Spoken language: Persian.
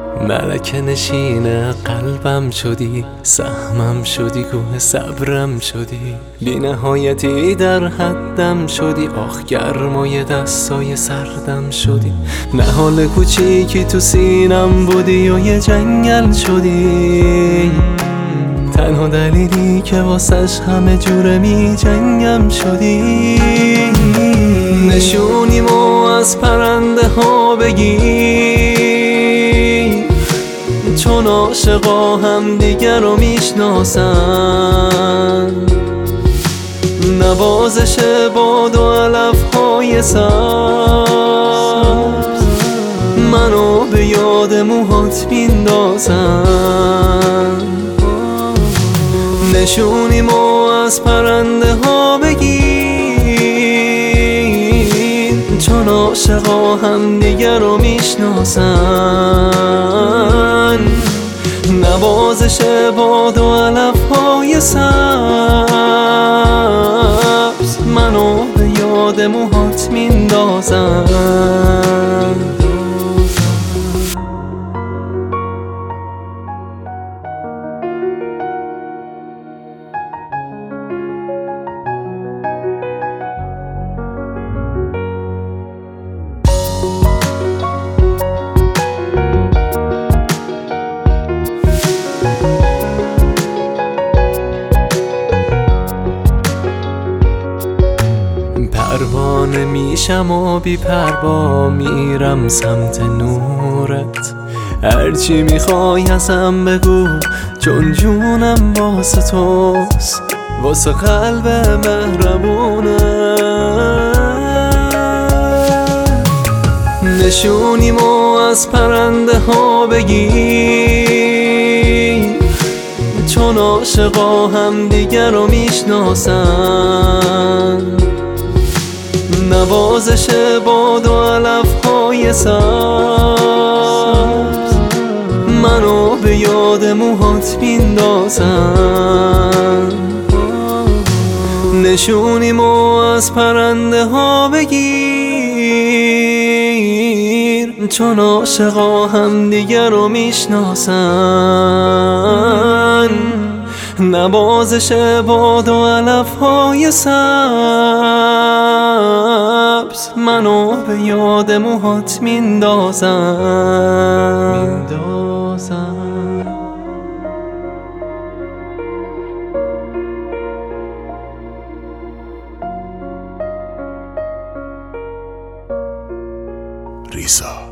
ملکه نشین قلبم شدی، سهمم شدی، کوه صبرم شدی، بی نهایتی در حدم شدی، آخ گرمای دستای سردم شدی. نهال کوچیکی تو سینم بودی و یه جنگل شدی، تنها دلیلی که واسش همه جوره می جنگم شدی. نشونیمو از پرنده ها بگیر، چون عاشقا هم دیگر رو میشناسن. نوازش باد و علف های سبز منو به یاد موهات میندازن. نشونیمو از پرنده ها بگیر، چون عاشقا هم دیگر رو میشناسن. نوازش باد و علف های سبز منو به یاد موهات میندازن. پروانه میشم و بی پروا میرم سمت نورت. هرچی میخوای ازم بگو، چون جونم واسه توست، واسه قلب مهربونه. نشونیمو از پرنده ها بگیر، چون عاشقا هم دیگر رو میشناسن. نوازش باد و علف های سبز منو به یاد موهات میندازن. نشونیمو از پرنده ها بگیر، چون عاشقا هم دیگر رو میشناسن. نوازش باد و علف های سبز منو به یاد موهات میندازن. ریزا